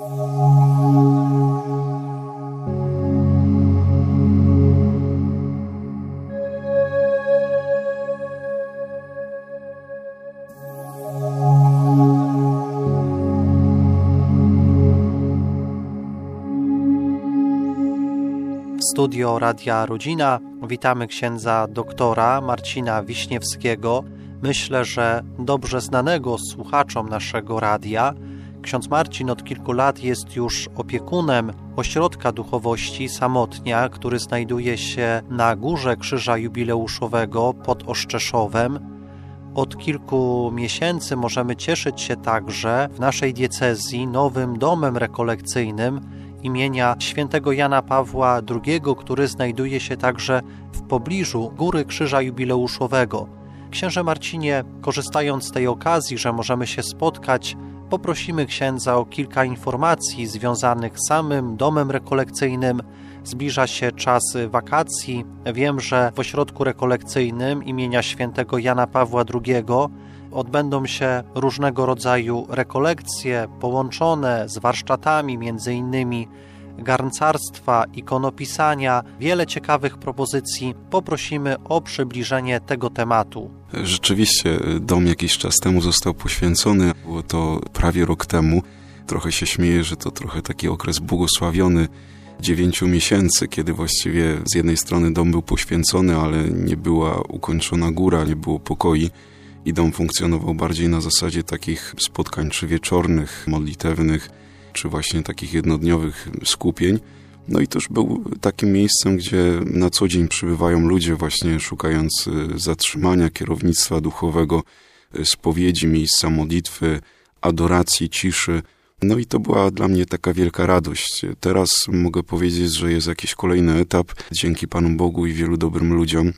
Studio Radia Rodzina. Witamy księdza doktora Marcina Wiśniewskiego, myślę, że dobrze znanego słuchaczom naszego radia. Ksiądz Marcin od kilku lat jest już opiekunem Ośrodka Duchowości Samotnia, który znajduje się na Górze Krzyża Jubileuszowego pod Oszczeszowem. Od kilku miesięcy możemy cieszyć się także w naszej diecezji nowym domem rekolekcyjnym imienia świętego Jana Pawła II, który znajduje się także w pobliżu Góry Krzyża Jubileuszowego. Księże Marcinie, korzystając z tej okazji, że możemy się spotkać, poprosimy księdza o kilka informacji związanych z samym domem rekolekcyjnym. Zbliża się czas wakacji. Wiem, że w ośrodku rekolekcyjnym imienia świętego Jana Pawła II odbędą się różnego rodzaju rekolekcje połączone z warsztatami, między innymi garncarstwa, ikonopisania, wiele ciekawych propozycji. Poprosimy o przybliżenie tego tematu. Rzeczywiście dom jakiś czas temu został poświęcony, było to prawie rok temu. Trochę się śmieję, że to trochę taki okres błogosławiony 9 miesięcy, kiedy właściwie z jednej strony dom był poświęcony, ale nie była ukończona góra, nie było pokoi i dom funkcjonował bardziej na zasadzie takich spotkań czy wieczornych, modlitewnych, czy właśnie takich jednodniowych skupień. No i też był takim miejscem, gdzie na co dzień przybywają ludzie właśnie szukając zatrzymania, kierownictwa duchowego, spowiedzi, miejsca modlitwy, adoracji, ciszy. No i to była dla mnie taka wielka radość. Teraz mogę powiedzieć, że jest jakiś kolejny etap, dzięki Panu Bogu i wielu dobrym ludziom,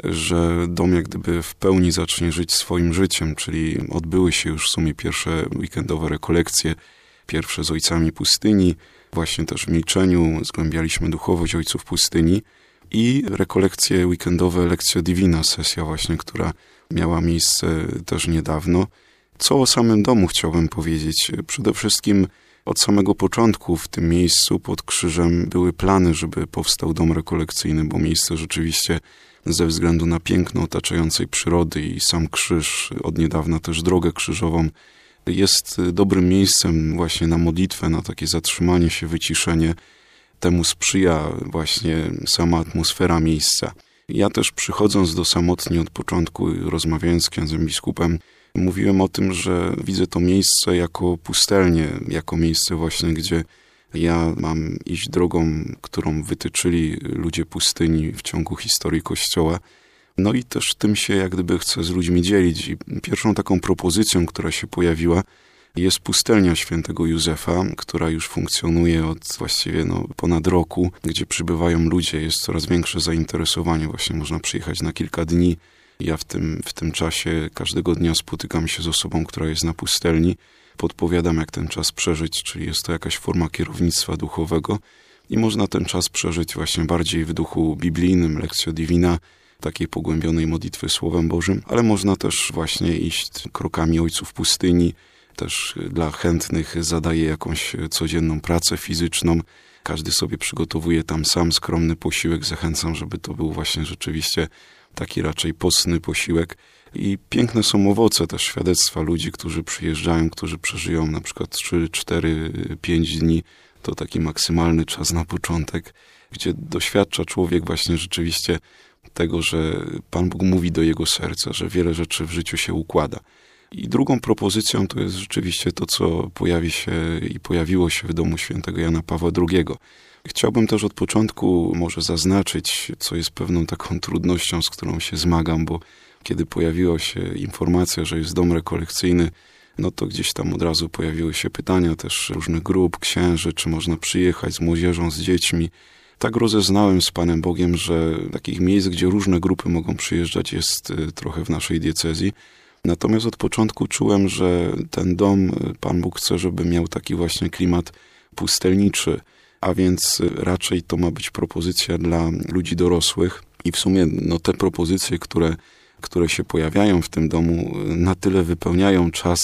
że dom jak gdyby w pełni zacznie żyć swoim życiem, czyli odbyły się już w sumie pierwsze weekendowe rekolekcje, pierwsze z ojcami pustyni, właśnie też w milczeniu zgłębialiśmy duchowość ojców pustyni i rekolekcje weekendowe Lectio Divina, sesja właśnie, która miała miejsce też niedawno. Co o samym domu chciałbym powiedzieć? Przede wszystkim od samego początku w tym miejscu pod krzyżem były plany, żeby powstał dom rekolekcyjny, bo miejsce rzeczywiście ze względu na piękno otaczającej przyrody i sam krzyż, od niedawna też drogę krzyżową, jest dobrym miejscem właśnie na modlitwę, na takie zatrzymanie się, wyciszenie. Temu sprzyja właśnie sama atmosfera miejsca. Ja też przychodząc do Samotni od początku, rozmawiając z księdzem biskupem, mówiłem o tym, że widzę to miejsce jako pustelnię, jako miejsce właśnie, gdzie ja mam iść drogą, którą wytyczyli ludzie pustyni w ciągu historii Kościoła. No i też tym się jak gdyby chcę z ludźmi dzielić. I pierwszą taką propozycją, która się pojawiła, jest pustelnia świętego Józefa, która już funkcjonuje od właściwie ponad roku, gdzie przybywają ludzie, jest coraz większe zainteresowanie. Właśnie można przyjechać na kilka dni. Ja w tym czasie każdego dnia spotykam się z osobą, która jest na pustelni. Podpowiadam, jak ten czas przeżyć, czyli jest to jakaś forma kierownictwa duchowego i można ten czas przeżyć właśnie bardziej w duchu biblijnym, Lectio Divina, takiej pogłębionej modlitwy Słowem Bożym, ale można też właśnie iść krokami ojców pustyni, też dla chętnych zadaje jakąś codzienną pracę fizyczną. Każdy sobie przygotowuje tam sam skromny posiłek. Zachęcam, żeby to był właśnie rzeczywiście taki raczej postny posiłek. I piękne są owoce też świadectwa ludzi, którzy przyjeżdżają, którzy przeżyją na przykład 3, 4, 5 dni. To taki maksymalny czas na początek, gdzie doświadcza człowiek właśnie rzeczywiście tego, że Pan Bóg mówi do jego serca, że wiele rzeczy w życiu się układa. I drugą propozycją to jest rzeczywiście to, co pojawi się i pojawiło się w domu świętego Jana Pawła II. Chciałbym też od początku może zaznaczyć, co jest pewną taką trudnością, z którą się zmagam, bo kiedy pojawiła się informacja, że jest dom rekolekcyjny, no to gdzieś tam od razu pojawiły się pytania też różnych grup, księży, czy można przyjechać z młodzieżą, z dziećmi. Tak rozeznałem z Panem Bogiem, że takich miejsc, gdzie różne grupy mogą przyjeżdżać, jest trochę w naszej diecezji. Natomiast od początku czułem, że ten dom Pan Bóg chce, żeby miał taki właśnie klimat pustelniczy, a więc raczej to ma być propozycja dla ludzi dorosłych. I w sumie te propozycje, które się pojawiają w tym domu, na tyle wypełniają czas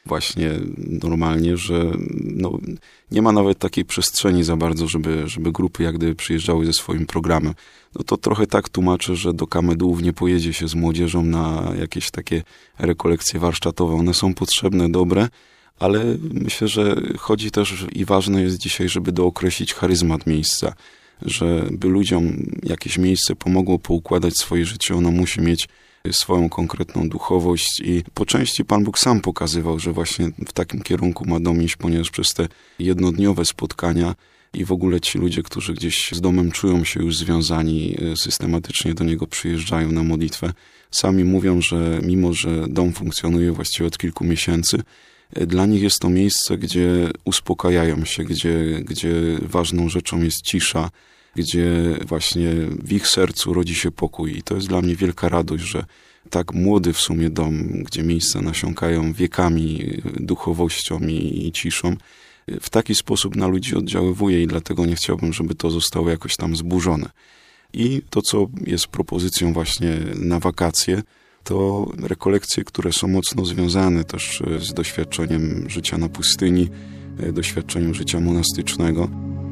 właśnie normalnie, że nie ma nawet takiej przestrzeni za bardzo, żeby grupy jak gdyby przyjeżdżały ze swoim programem. No to trochę tak tłumaczę, że do Kamedułów nie pojedzie się z młodzieżą na jakieś takie rekolekcje warsztatowe. One są potrzebne, dobre, ale myślę, że chodzi też i ważne jest dzisiaj, żeby dookreślić charyzmat miejsca, żeby ludziom jakieś miejsce pomogło poukładać swoje życie. Ono musi mieć swoją konkretną duchowość i po części Pan Bóg sam pokazywał, że właśnie w takim kierunku ma dom iść, ponieważ przez te jednodniowe spotkania i w ogóle ci ludzie, którzy gdzieś z domem czują się już związani, systematycznie do niego przyjeżdżają na modlitwę, sami mówią, że mimo, że dom funkcjonuje właściwie od kilku miesięcy, dla nich jest to miejsce, gdzie uspokajają się, gdzie ważną rzeczą jest cisza, gdzie właśnie w ich sercu rodzi się pokój. I to jest dla mnie wielka radość, że tak młody w sumie dom, gdzie miejsca nasiąkają wiekami, duchowością i ciszą, w taki sposób na ludzi oddziaływuje i dlatego nie chciałbym, żeby to zostało jakoś tam zburzone. I to, co jest propozycją właśnie na wakacje, to rekolekcje, które są mocno związane też z doświadczeniem życia na pustyni, doświadczeniem życia monastycznego.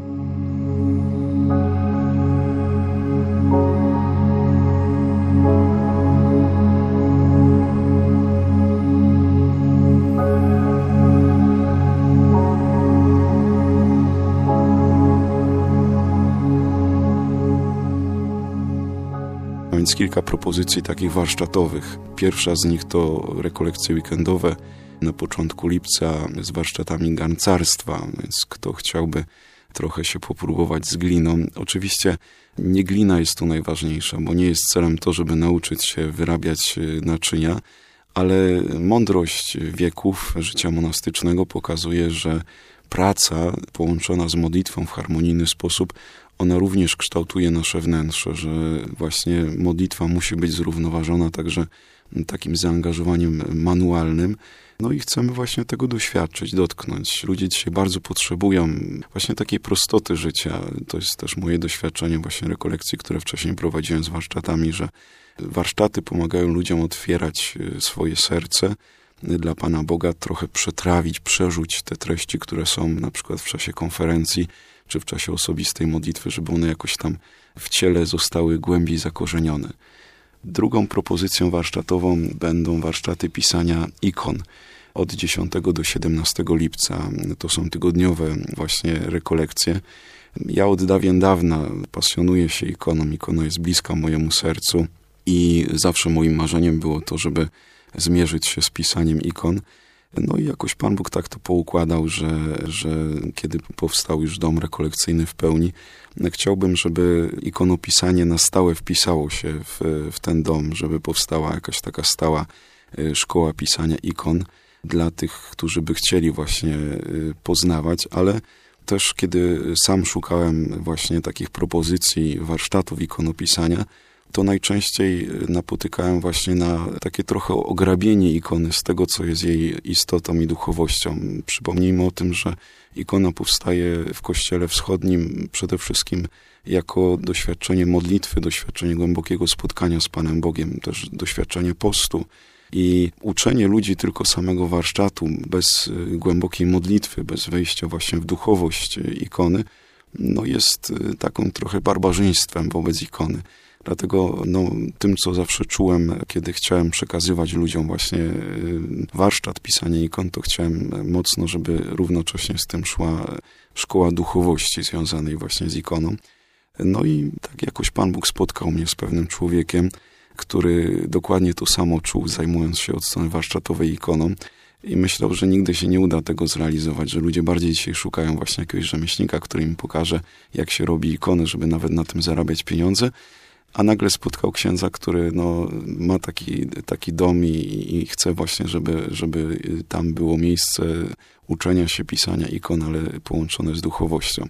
Więc kilka propozycji takich warsztatowych. Pierwsza z nich to rekolekcje weekendowe na początku lipca z warsztatami garncarstwa, więc kto chciałby trochę się popróbować z gliną. Oczywiście nie glina jest tu najważniejsza, bo nie jest celem to, żeby nauczyć się wyrabiać naczynia, ale mądrość wieków życia monastycznego pokazuje, że praca połączona z modlitwą w harmonijny sposób, ona również kształtuje nasze wnętrze, że właśnie modlitwa musi być zrównoważona także takim zaangażowaniem manualnym. No i chcemy właśnie tego doświadczyć, dotknąć. Ludzie dzisiaj bardzo potrzebują właśnie takiej prostoty życia. To jest też moje doświadczenie właśnie rekolekcji, które wcześniej prowadziłem z warsztatami, że warsztaty pomagają ludziom otwierać swoje serce dla Pana Boga, trochę przetrawić, przerzuć te treści, które są na przykład w czasie konferencji, czy w czasie osobistej modlitwy, żeby one jakoś tam w ciele zostały głębiej zakorzenione. Drugą propozycją warsztatową będą warsztaty pisania ikon od 10 do 17 lipca. To są tygodniowe właśnie rekolekcje. Ja od dawien dawna pasjonuję się ikoną. Ikona jest bliska mojemu sercu i zawsze moim marzeniem było to, żeby zmierzyć się z pisaniem ikon. No i jakoś Pan Bóg tak to poukładał, że kiedy powstał już dom rekolekcyjny w pełni, chciałbym, żeby ikonopisanie na stałe wpisało się w ten dom, żeby powstała jakaś taka stała szkoła pisania ikon dla tych, którzy by chcieli właśnie poznawać, ale też kiedy sam szukałem właśnie takich propozycji warsztatów ikonopisania, to najczęściej napotykałem właśnie na takie trochę ograbienie ikony z tego, co jest jej istotą i duchowością. Przypomnijmy o tym, że ikona powstaje w Kościele Wschodnim przede wszystkim jako doświadczenie modlitwy, doświadczenie głębokiego spotkania z Panem Bogiem, też doświadczenie postu. I uczenie ludzi tylko samego warsztatu, bez głębokiej modlitwy, bez wejścia właśnie w duchowość ikony, no jest taką trochę barbarzyństwem wobec ikony. Dlatego tym, co zawsze czułem, kiedy chciałem przekazywać ludziom właśnie warsztat pisania ikon, to chciałem mocno, żeby równocześnie z tym szła szkoła duchowości związanej właśnie z ikoną. No i tak jakoś Pan Bóg spotkał mnie z pewnym człowiekiem, który dokładnie to samo czuł, zajmując się od strony warsztatowej ikoną i myślał, że nigdy się nie uda tego zrealizować, że ludzie bardziej dzisiaj szukają właśnie jakiegoś rzemieślnika, który im pokaże, jak się robi ikony, żeby nawet na tym zarabiać pieniądze. A nagle spotkał księdza, który ma taki dom i chce właśnie, żeby tam było miejsce uczenia się pisania ikon, ale połączone z duchowością.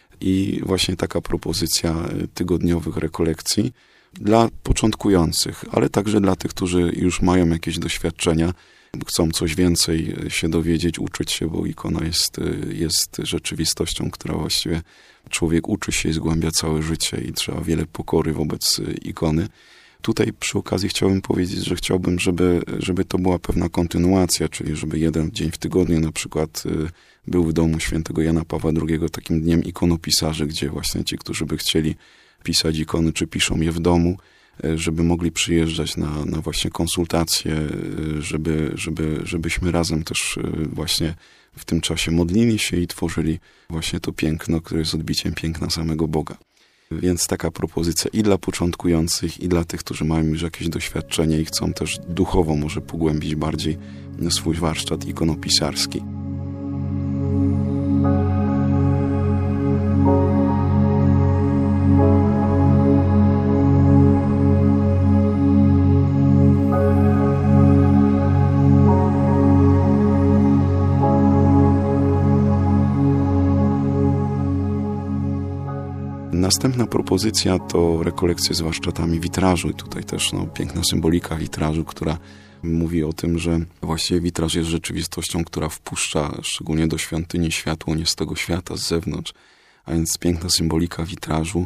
I właśnie taka propozycja tygodniowych rekolekcji dla początkujących, ale także dla tych, którzy już mają jakieś doświadczenia, chcą coś więcej się dowiedzieć, uczyć się, bo ikona jest rzeczywistością, która właściwie człowiek uczy się i zgłębia całe życie i trzeba wiele pokory wobec ikony. Tutaj przy okazji chciałbym powiedzieć, że chciałbym, żeby to była pewna kontynuacja, czyli żeby jeden dzień w tygodniu na przykład był w domu świętego Jana Pawła II takim dniem ikonopisarzy, gdzie właśnie ci, którzy by chcieli pisać ikony, czy piszą je w domu, żeby mogli przyjeżdżać na właśnie konsultacje, żebyśmy razem też właśnie w tym czasie modlili się i tworzyli właśnie to piękno, które jest odbiciem piękna samego Boga. Więc taka propozycja i dla początkujących, i dla tych, którzy mają już jakieś doświadczenie i chcą też duchowo może pogłębić bardziej swój warsztat ikonopisarski. Następna propozycja to rekolekcje z warsztatami witrażu. I tutaj też piękna symbolika witrażu, która mówi o tym, że właściwie witraż jest rzeczywistością, która wpuszcza szczególnie do świątyni światło nie z tego świata, z zewnątrz. A więc piękna symbolika witrażu,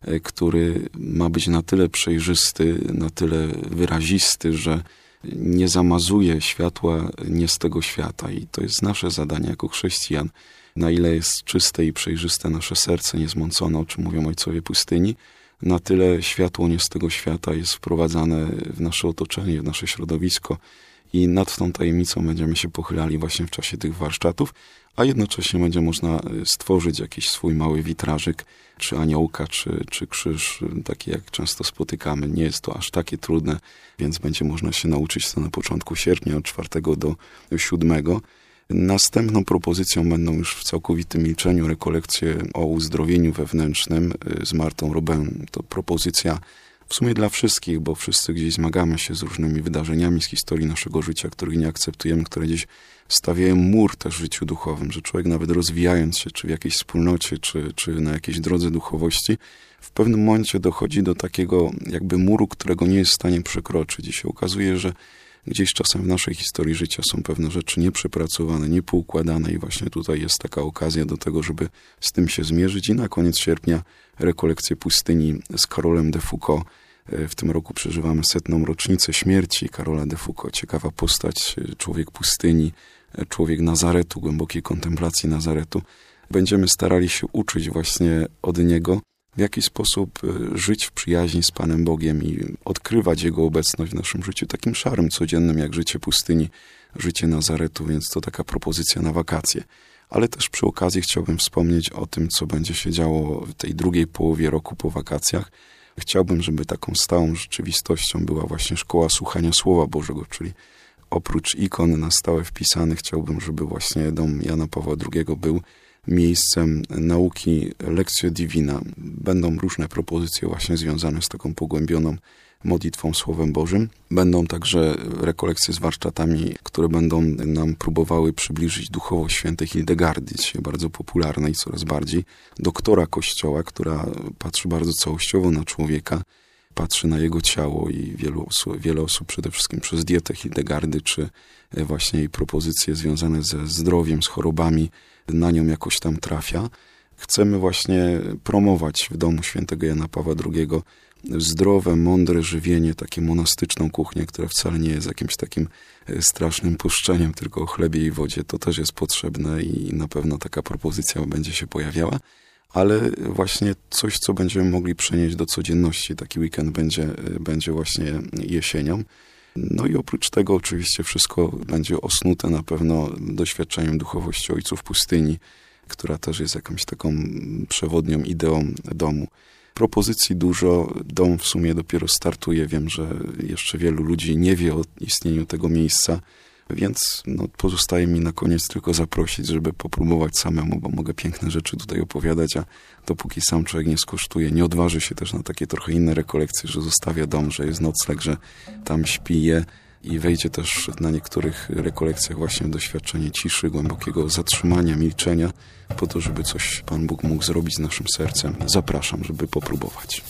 który ma być na tyle przejrzysty, na tyle wyrazisty, że nie zamazuje światła nie z tego świata. I to jest nasze zadanie jako chrześcijan. Na ile jest czyste i przejrzyste nasze serce, niezmącone, o czym mówią ojcowie pustyni, na tyle światło nie z tego świata jest wprowadzane w nasze otoczenie, w nasze środowisko i nad tą tajemnicą będziemy się pochylali właśnie w czasie tych warsztatów, a jednocześnie będzie można stworzyć jakiś swój mały witrażyk, czy aniołka, czy krzyż, taki jak często spotykamy. Nie jest to aż takie trudne, więc będzie można się nauczyć to na początku sierpnia od 4 do 7. Następną propozycją będą już w całkowitym milczeniu rekolekcje o uzdrowieniu wewnętrznym z Martą Robin. To propozycja w sumie dla wszystkich, bo wszyscy gdzieś zmagamy się z różnymi wydarzeniami z historii naszego życia, których nie akceptujemy, które gdzieś stawiają mur też w życiu duchowym, że człowiek nawet rozwijając się, czy w jakiejś wspólnocie, czy na jakiejś drodze duchowości, w pewnym momencie dochodzi do takiego jakby muru, którego nie jest w stanie przekroczyć. I się okazuje, że gdzieś czasem w naszej historii życia są pewne rzeczy nieprzepracowane, niepoukładane i właśnie tutaj jest taka okazja do tego, żeby z tym się zmierzyć. I na koniec sierpnia rekolekcje pustyni z Karolem de Foucauld. W tym roku przeżywamy 100. rocznicę śmierci Karola de Foucauld. Ciekawa postać, człowiek pustyni, człowiek Nazaretu, głębokiej kontemplacji Nazaretu. Będziemy starali się uczyć właśnie od niego, w jaki sposób żyć w przyjaźni z Panem Bogiem i odkrywać Jego obecność w naszym życiu takim szarym, codziennym, jak życie pustyni, życie Nazaretu, więc to taka propozycja na wakacje. Ale też przy okazji chciałbym wspomnieć o tym, co będzie się działo w tej drugiej połowie roku po wakacjach. Chciałbym, żeby taką stałą rzeczywistością była właśnie szkoła słuchania Słowa Bożego, czyli oprócz ikon na stałe wpisanych, chciałbym, żeby właśnie dom Jana Pawła II był miejscem nauki Lectio Divina. Będą różne propozycje właśnie związane z taką pogłębioną modlitwą Słowem Bożym. Będą także rekolekcje z warsztatami, które będą nam próbowały przybliżyć duchowość świętej Hildegardy, dzisiaj bardzo popularnej coraz bardziej, doktora Kościoła, która patrzy bardzo całościowo na człowieka, patrzy na jego ciało i wiele osób przede wszystkim przez dietę Hildegardy, czy właśnie jej propozycje związane ze zdrowiem, z chorobami, na nią jakoś tam trafia. Chcemy właśnie promować w domu świętego Jana Pawła II zdrowe, mądre żywienie, takie monastyczną kuchnię, która wcale nie jest jakimś takim strasznym puszczeniem, tylko o chlebie i wodzie. To też jest potrzebne i na pewno taka propozycja będzie się pojawiała, ale właśnie coś, co będziemy mogli przenieść do codzienności. Taki weekend będzie właśnie jesienią. No i oprócz tego oczywiście wszystko będzie osnute na pewno doświadczeniem duchowości ojców pustyni, która też jest jakąś taką przewodnią ideą domu. Propozycji dużo, dom w sumie dopiero startuje, wiem, że jeszcze wielu ludzi nie wie o istnieniu tego miejsca, więc pozostaje mi na koniec tylko zaprosić, żeby popróbować samemu, bo mogę piękne rzeczy tutaj opowiadać, a dopóki sam człowiek nie skosztuje, nie odważy się też na takie trochę inne rekolekcje, że zostawia dom, że jest nocleg, że tam śpi je i wejdzie też na niektórych rekolekcjach właśnie w doświadczenie ciszy, głębokiego zatrzymania, milczenia, po to, żeby coś Pan Bóg mógł zrobić z naszym sercem. Zapraszam, żeby popróbować.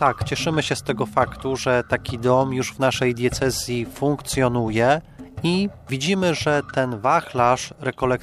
Tak, cieszymy się z tego faktu, że taki dom już w naszej diecezji funkcjonuje i widzimy, że ten wachlarz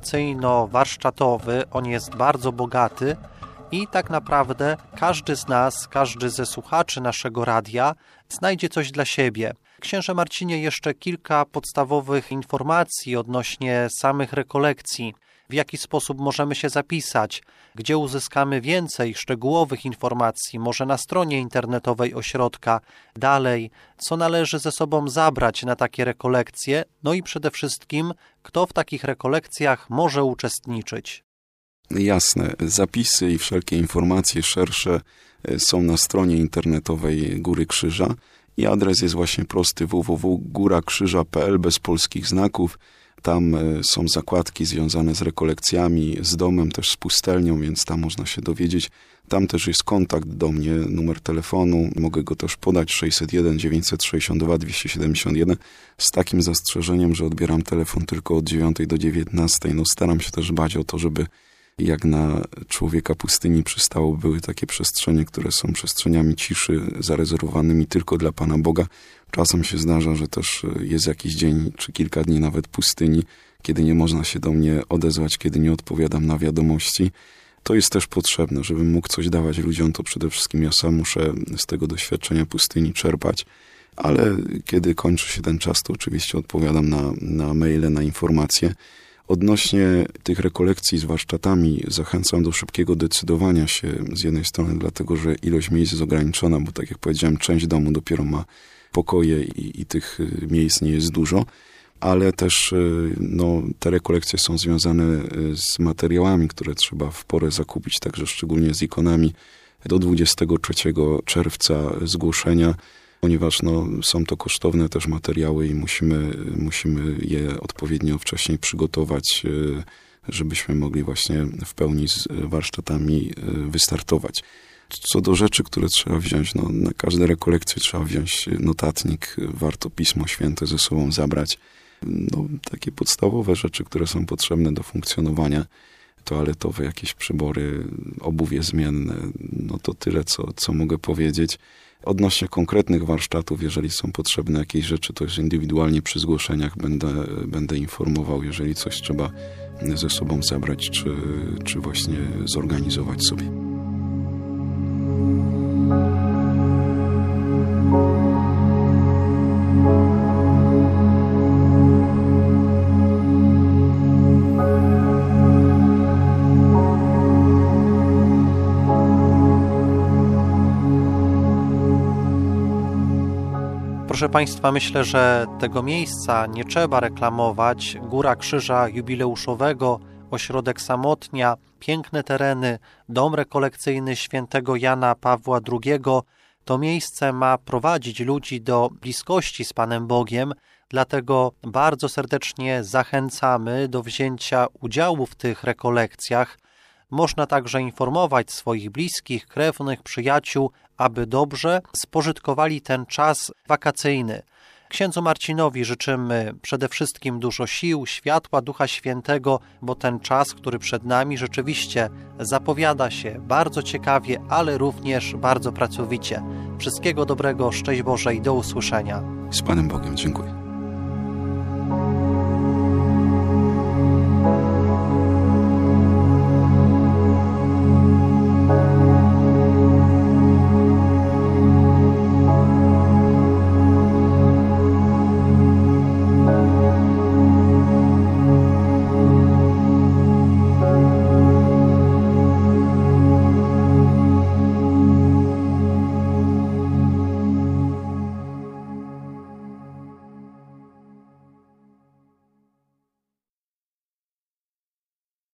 rekolekcyjno-warsztatowy, on jest bardzo bogaty i tak naprawdę każdy z nas, każdy ze słuchaczy naszego radia znajdzie coś dla siebie. Księże Marcinie, jeszcze kilka podstawowych informacji odnośnie samych rekolekcji. W jaki sposób możemy się zapisać, gdzie uzyskamy więcej szczegółowych informacji, może na stronie internetowej ośrodka, dalej, co należy ze sobą zabrać na takie rekolekcje, no i przede wszystkim, kto w takich rekolekcjach może uczestniczyć. Jasne, zapisy i wszelkie informacje szersze są na stronie internetowej Góry Krzyża i adres jest właśnie prosty www.górakrzyża.pl bez polskich znaków. Tam są zakładki związane z rekolekcjami, z domem, też z pustelnią, więc tam można się dowiedzieć. Tam też jest kontakt do mnie, numer telefonu, mogę go też podać, 601 962 271, z takim zastrzeżeniem, że odbieram telefon tylko od 9 do 19. No staram się też dbać o to, żeby jak na człowieka pustyni przystało, były takie przestrzenie, które są przestrzeniami ciszy, zarezerwowanymi tylko dla Pana Boga. Czasem się zdarza, że też jest jakiś dzień, czy kilka dni nawet pustyni, kiedy nie można się do mnie odezwać, kiedy nie odpowiadam na wiadomości. To jest też potrzebne, żebym mógł coś dawać ludziom, to przede wszystkim ja sam muszę z tego doświadczenia pustyni czerpać. Ale kiedy kończy się ten czas, to oczywiście odpowiadam na maile, na informacje. Odnośnie tych rekolekcji z warsztatami zachęcam do szybkiego decydowania się z jednej strony dlatego, że ilość miejsc jest ograniczona, bo tak jak powiedziałem, część domu dopiero ma pokoje i tych miejsc nie jest dużo, ale też te rekolekcje są związane z materiałami, które trzeba w porę zakupić, także szczególnie z ikonami do 23 czerwca zgłoszenia, ponieważ są to kosztowne też materiały i musimy je odpowiednio wcześniej przygotować, żebyśmy mogli właśnie w pełni z warsztatami wystartować. Co do rzeczy, które trzeba wziąć, na każde rekolekcje trzeba wziąć notatnik, warto Pismo Święte ze sobą zabrać. Takie podstawowe rzeczy, które są potrzebne do funkcjonowania, toaletowe, jakieś przybory, obuwie zmienne, to tyle, co mogę powiedzieć. Odnośnie konkretnych warsztatów, jeżeli są potrzebne jakieś rzeczy, to już indywidualnie przy zgłoszeniach będę informował, jeżeli coś trzeba ze sobą zabrać, czy właśnie zorganizować sobie. Proszę Państwa, myślę, że tego miejsca nie trzeba reklamować. Góra Krzyża Jubileuszowego, ośrodek Samotnia, piękne tereny, dom rekolekcyjny świętego Jana Pawła II. To miejsce ma prowadzić ludzi do bliskości z Panem Bogiem, dlatego bardzo serdecznie zachęcamy do wzięcia udziału w tych rekolekcjach. Można także informować swoich bliskich, krewnych, przyjaciół, aby dobrze spożytkowali ten czas wakacyjny. Księdzu Marcinowi życzymy przede wszystkim dużo sił, światła Ducha Świętego, bo ten czas, który przed nami, rzeczywiście zapowiada się bardzo ciekawie, ale również bardzo pracowicie. Wszystkiego dobrego, szczęść Boże i do usłyszenia. Z Panem Bogiem, dziękuję.